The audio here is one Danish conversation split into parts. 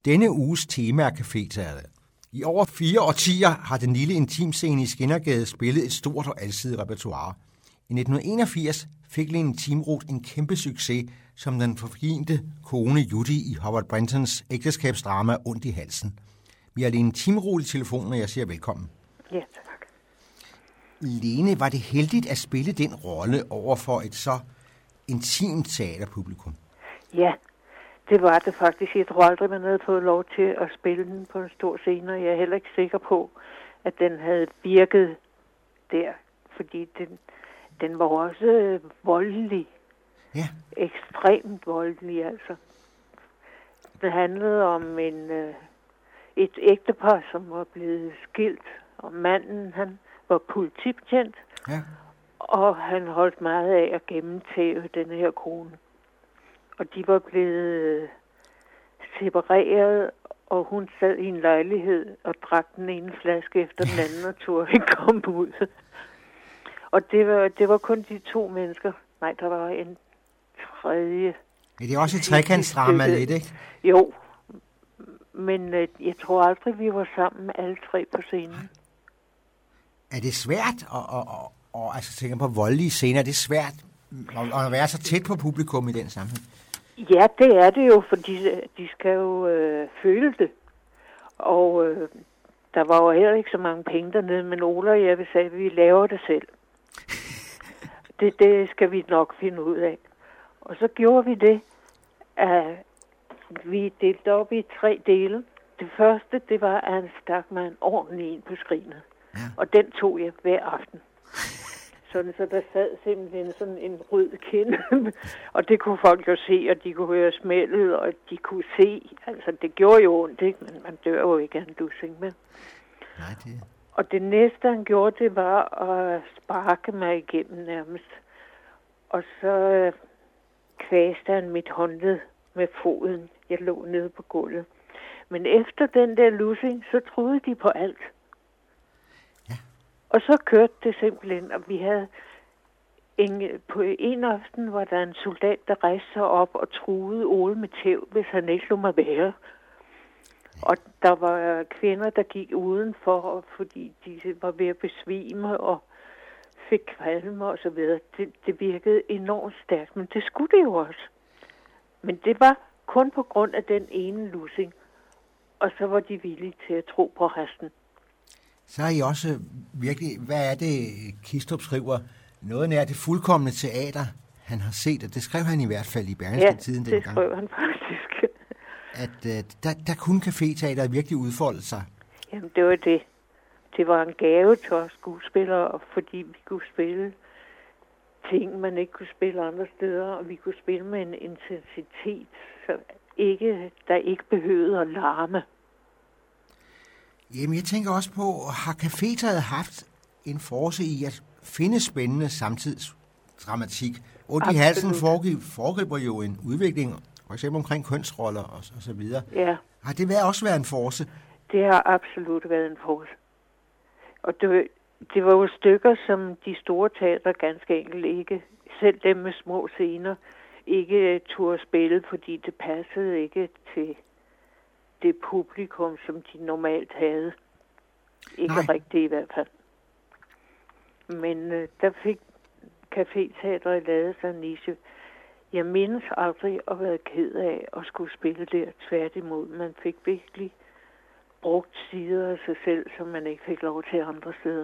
Denne uges tema er Caféteatret. I over 4 årtier har den lille intimscene i Skindergade spillet et stort og alsidigt repertoire. I 1981 fik Lene Timroth en kæmpe succes som den forfinte kone Judy i Howard Brentons ægteskabsdrama Ondt i halsen. Vi har Lene Timroth i telefonen, og jeg siger velkommen. Ja, tak. Lene, var det heldigt at spille den rolle over for et så intimt teaterpublikum? Ja, det var det faktisk. Jeg tror aldrig, man havde fået lov til at spille den på en stor scene, og jeg er heller ikke sikker på, at den havde virket der, fordi den var også voldelig. Ja. Ekstremt voldelig, altså. Det handlede om et ægtepar, som var blevet skilt, og manden, han var politibetjent, Ja. og han holdt meget af at gennemtæve denne her kone. Og de var blevet separeret, og hun sad i en lejlighed og drak den ene flaske efter den anden, og turde ikke komme ud. Og det var kun de 2 mennesker. Nej, der var en tredje. Ja, det er også et trekantsdrama lidt, ikke? Jo, men jeg tror aldrig, vi var sammen alle 3 på scenen. Er det svært at altså tænker på voldelige scener? Er det svært at være så tæt på publikum i den sammenhæng? Ja, det er det jo, fordi de skal jo føle det. Og der var jo heller ikke så mange penge dernede, men Ola og jeg vil sige, at vi laver det selv. Det skal vi nok finde ud af. Og så gjorde vi det, at vi delte op i 3 dele. Det første, det var, at han stak mig en ordentlig en på skrinet. Ja. Og den tog jeg hver aften. Sådan, så der sad simpelthen sådan en rød kind. Og det kunne folk jo se, og de kunne høre smældet, og de kunne se. Altså, det gjorde jo ondt, ikke? Men man dør jo ikke af en dussing med. Nej, det... Og det næste, han gjorde, det var at sparke mig igennem nærmest. Og så kvæste han mit håndled med foden. Jeg lå nede på gulvet. Men efter den der lussing, så troede de på alt. Ja. Og så kørte det simpelthen, og vi havde på en aften var der en soldat, der rejste sig op og truede Ole med tæv, hvis han ikke lå mig være. Og der var kvinder, der gik udenfor, fordi de var ved at besvime og fik kvalme og så videre. Det virkede enormt stærkt, men det skulle det jo også. Men det var kun på grund af den ene lussing, og så var de villige til at tro på resten. Så er I også virkelig, hvad er det, Kistrup skriver? Noget nær det fuldkomne teater, han har set, og det skrev han i hvert fald i Berlingske Tiden dengang. Ja, det skrev han faktisk. At der kunne caféteateret virkelig udfolde sig. Jamen, det var det. Det var en gave til os skuespillere, fordi vi kunne spille ting, man ikke kunne spille andre steder, og vi kunne spille med en intensitet, der ikke behøvede at larme. Jamen, jeg tænker også på, har caféteatret haft en force i at finde spændende samtidsdramatik? Ondt i halsen foregriber jo en udvikling, for eksempel omkring kønsroller og så videre. Ja. Har det også været en force? Det har absolut været en force. Og det var jo stykker, som de store teater ganske enkelt ikke, selv dem med små scener, ikke turde spille, fordi det passede ikke til det publikum, som de normalt havde. Ikke rigtigt i hvert fald. Men der fik caféteatret lavet sig en niche. Jeg mindes aldrig at være ked af at skulle spille der, tværtimod. Man fik virkelig brugt sider af sig selv, som man ikke fik lov til andre steder.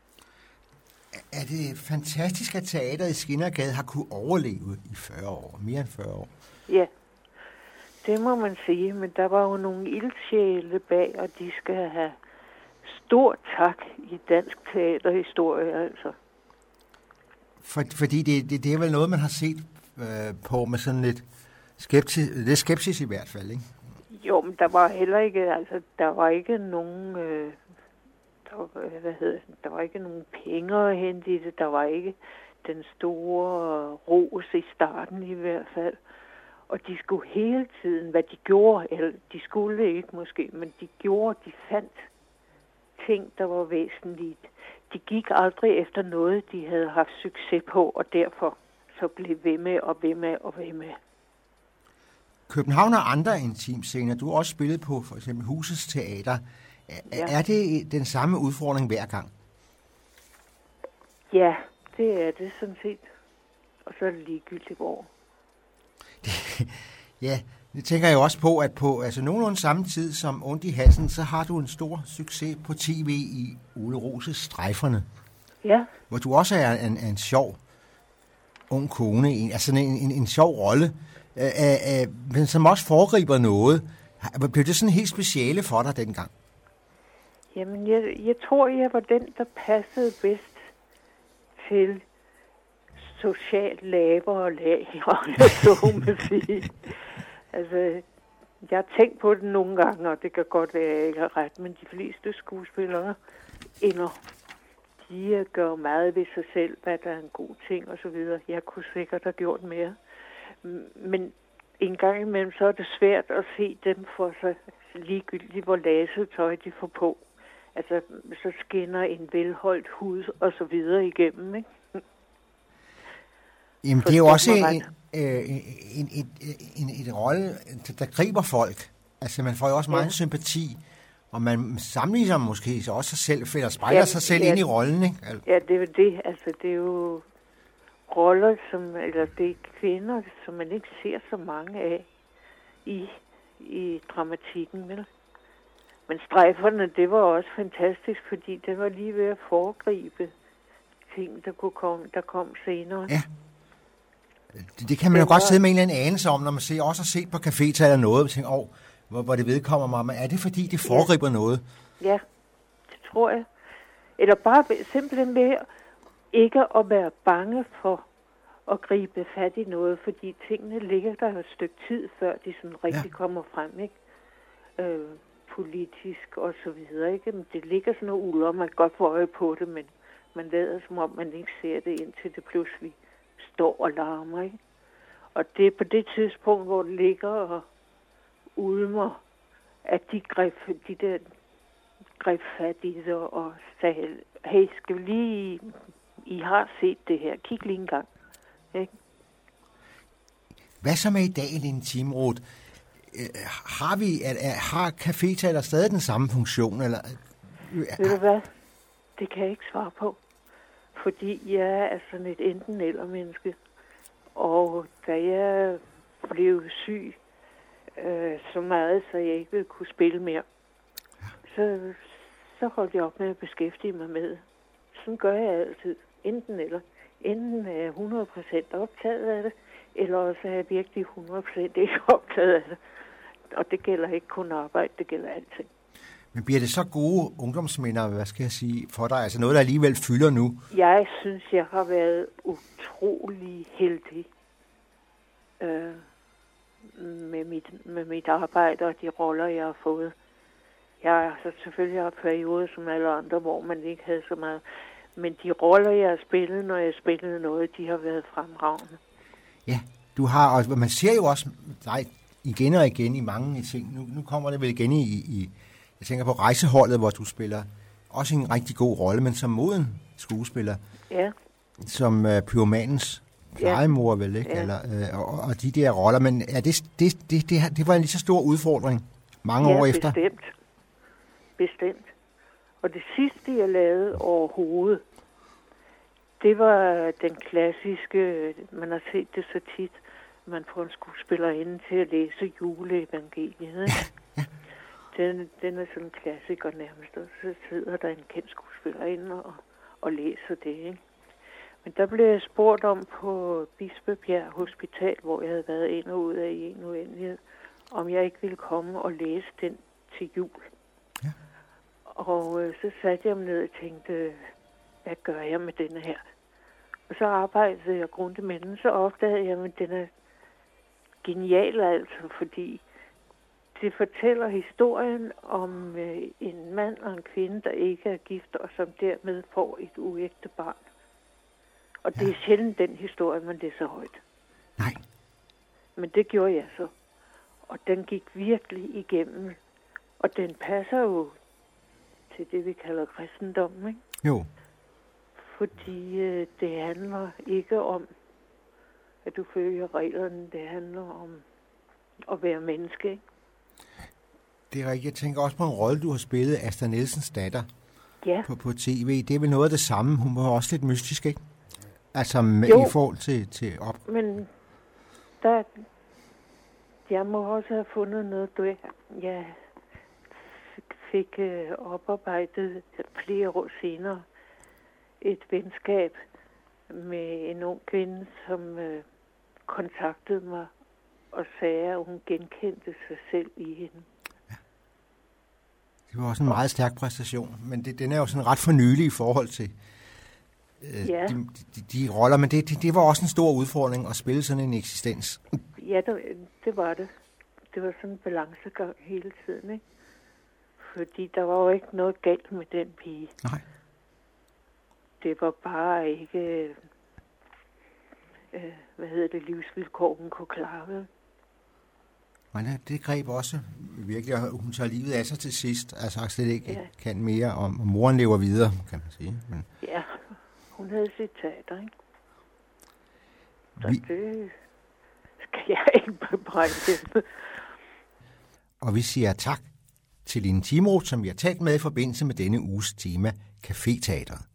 Er det fantastisk, at teateret i Skindergade har kunne overleve i 40 år, mere end 40 år? Ja, det må man sige, men der var jo nogle ildsjæle bag, og de skal have stor tak i dansk teaterhistorie, altså. Fordi det er vel noget, man har set på med sådan lidt skepsis i hvert fald, ikke? Jo, men der var heller ikke, altså, der var ikke nogen, der var ikke nogen penge at hente i det, der var ikke den store ros i starten i hvert fald. Og de skulle hele tiden, hvad de gjorde, eller de skulle ikke måske, men de fandt ting, der var væsentligt. De gik aldrig efter noget, de havde haft succes på, og derfor så blev ved med og ved med og ved med. København har andre intimscener. Du har også spillet på for eksempel Husets Teater. Er det den samme udfordring hver gang? Ja, det er det sådan set. Og så er det ligegyldigt hvor. Ja, det tænker jeg også på, at på nogenlunde samme tid som Ondt i halsen, så har du en stor succes på tv i Ole Roses Strejferne. Ja. Hvor du også er en sjov ung kone, en sjov rolle, men som også foregriber noget. Blev det sådan helt speciale for dig dengang? Jamen, jeg tror, jeg var den, der passede bedst til socialt lavere lag, og så må sige. Altså, jeg har tænkt på det nogle gange, og det kan godt være, at jeg ikke har ret, men de fleste skuespillere de gør meget ved sig selv, hvad der er en god ting og så videre. Jeg kunne sikkert have gjort mere. Men en gang imellem, så er det svært at se dem for sig ligegyldigt, hvor laset tøj de får på. Altså, så skinner en velholdt hud og så videre igennem, ikke? Jamen, det er jo også en rolle, der griber folk. Altså, man får jo også meget sympati, og man sammenligner måske så også sig selv, eller spejler sig selv ind i rollen, ikke? Ja, det er jo det. Altså, det er jo roller, eller det er kvinder, som man ikke ser så mange af i dramatikken, vel? Men Strejferne, det var også fantastisk, fordi det var lige ved at foregribe ting, der kom senere. Ja. Det kan man jo godt sidde med en eller anden anelse om, når man også har set på Cafétal eller noget, og tænker, hvor det vedkommer mig. Men er det fordi, det foregriber noget? Ja, det tror jeg. Eller bare simpelthen ved ikke at være bange for at gribe fat i noget, fordi tingene ligger der et stykke tid, før de sådan rigtig kommer frem, ikke? Politisk og så videre, ikke? Men det ligger sådan noget uler, man kan godt få øje på det, men man lader som om, man ikke ser det, indtil det pludselig står og larmer, ikke? Og det er på det tidspunkt, hvor det ligger og ulmer, at de greb fat i det og sagde, hey, skal vi lige, I har set det her, kig lige en gang, ikke? Hvad så med i dag, Lene Timrod? Har Caféteater stadig den samme funktion? Eller? Ved du hvad? Det kan jeg ikke svare på. Fordi jeg er sådan et enten eller menneske. Og da jeg blev syg så meget, så jeg ikke ville kunne spille mere, så holdt jeg op med at beskæftige mig med. Sådan gør jeg altid. Enten eller. Enten er jeg 100% optaget af det, eller også er jeg virkelig 100% ikke optaget af det. Og det gælder ikke kun arbejde, det gælder alting. Men bliver det så gode ungdomsminder, hvad skal jeg sige, for dig? Altså noget, der alligevel fylder nu? Jeg synes, jeg har været utrolig heldig med mit arbejde og de roller, jeg har fået. Jeg har altså selvfølgelig haft perioder som alle andre, hvor man ikke havde så meget. Men de roller, jeg har spillet, når jeg spillede noget, de har været fremragende. Ja, du har, og man ser jo også dig igen og igen i mange ting. Nu kommer det vel igen i jeg tænker på Rejseholdet, hvor du spiller også en rigtig god rolle, men som moden skuespiller. Ja. Som pyromanens plejemor, vel, ikke? Ja. Eller, og de der roller, men er det var en lige så stor udfordring mange år efter? Bestemt. Og det sidste, jeg lavede overhovedet, det var den klassiske, man har set det så tit, man får en skuespillerinde til at læse juleevangeliet. Ja. Den er sådan en klassiker nærmest, og så sidder der en kendt skuespillerinde og læser det, ikke? Men der blev jeg spurgt om på Bispebjerg Hospital, hvor jeg havde været ind og ud af i en uendelighed, om jeg ikke ville komme og læse den til jul. Ja. Og så satte jeg mig ned og tænkte, hvad gør jeg med denne her? Og så arbejdede jeg grundigt med den, så opdagede jeg, at den er genial altså, fordi det fortæller historien om en mand og en kvinde, der ikke er gift, og som dermed får et uægte barn. Og det er sjældent den historie, man læser højt. Nej. Men det gjorde jeg så. Og den gik virkelig igennem. Og den passer jo til det, vi kalder kristendom, ikke? Jo. Fordi det handler ikke om, at du følger reglerne. Det handler om at være menneske, ikke? Det er rigtigt. Jeg tænker også på en rolle, du har spillet, Asta Nielsens datter, Ja. på tv. Det er vel noget af det samme. Hun var også lidt mystisk, ikke? Altså i forhold til op. Men jeg må også have fundet noget, jeg fik oparbejdet flere år senere et venskab med en ung kvinde, som kontaktede mig og sagde, at hun genkendte sig selv i hende. Det var også en meget stærk præstation, men den er jo sådan ret for nylig i forhold til de roller, men det var også en stor udfordring at spille sådan en eksistens. Ja, det var det. Det var sådan en balancegang hele tiden, ikke? Fordi der var jo ikke noget galt med den pige. Nej. Det var bare ikke, livsvilkår, hun kunne klare det. Men det greb også virkelig, og hun tager livet af sig til sidst. Altså slet ikke kan mere, og moren lever videre, kan man sige. Men ja, hun havde sit teater, ikke? Så det skal jeg ikke bebrejde. Og vi siger tak til Line Timroth, som vi har talt med i forbindelse med denne uges tema Caféteatret.